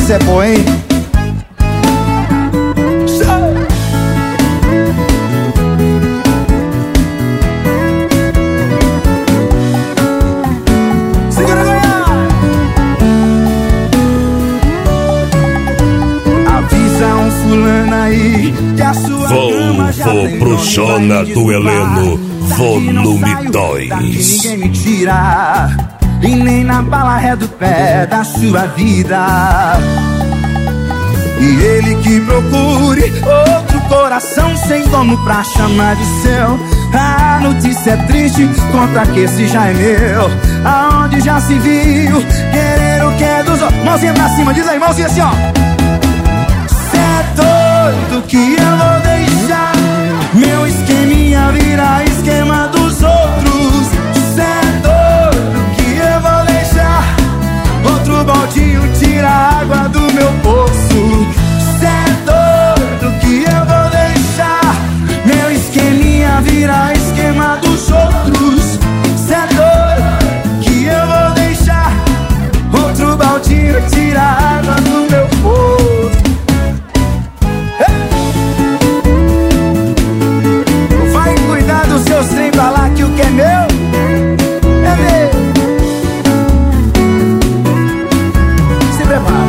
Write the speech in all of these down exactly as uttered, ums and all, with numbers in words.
Essa é boa, hein? Segura, Goiás! Avisa um fulano aí que a sua cama já tem pro nome, Jona vai me do Heleno, desculpar. volume Daqui não saio, dois. daqui ninguém me tira, e nem na bala ré do pé da sua vida. E ele que procure outro coração sem dono pra chamar de seu. A notícia é triste, conta que esse já é meu. Aonde já se viu querer o que é dos outros. Mãozinha pra cima, diz aí, mãozinha assim, ó. Cê é doido que eu vou deixar meu esqueminha virar esquema dos outros. Cê é doido que eu vou deixar outro baldinho tirar a água do meu poço. Cê é doido que eu vou deixar meu esqueminha virar esquema dos outros. Cê é doido que eu vou deixar outro baldinho tirar a água do meu poço. Vai cuidar dos seus trem pra lá, que o que é meu é meu. Se prepara.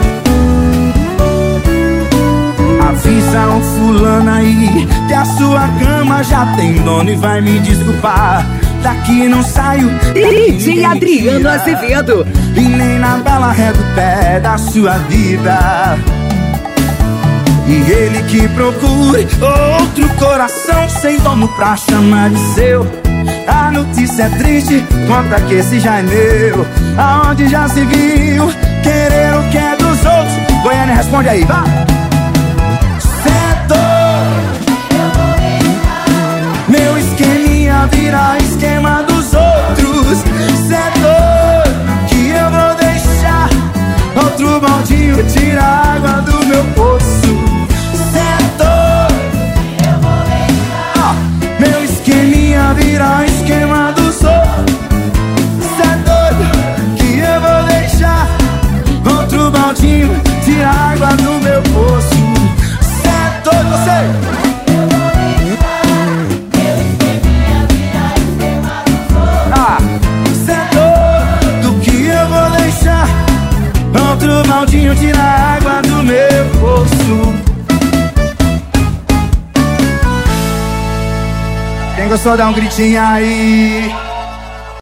Avisa um fulano aí que a sua cama já tem dono e vai me desculpar. Daqui não saio, D J Adriano Azevedo, e nem na bala ré do pé da sua vida. E ele que procure outro coração sem dono pra chamar de seu. A notícia é triste, conta que esse já é meu. Aonde já se viu querer o que é dos outros. Goiânia, responde aí, vai! Cê é doido, meu esqueminha vira esquema dos outros. Cê é doido que eu vou deixar outro baldinho tirar a água do meu poço. Cê é doido que eu vou deixar meu esqueminha virar esquema dos outros. Cê é doido que eu vou deixar outro baldinho tirar a água do meu poço. Cê é doido, você! Outro baldinho tira a água do meu poço. Quem gostou dá um gritinho aí.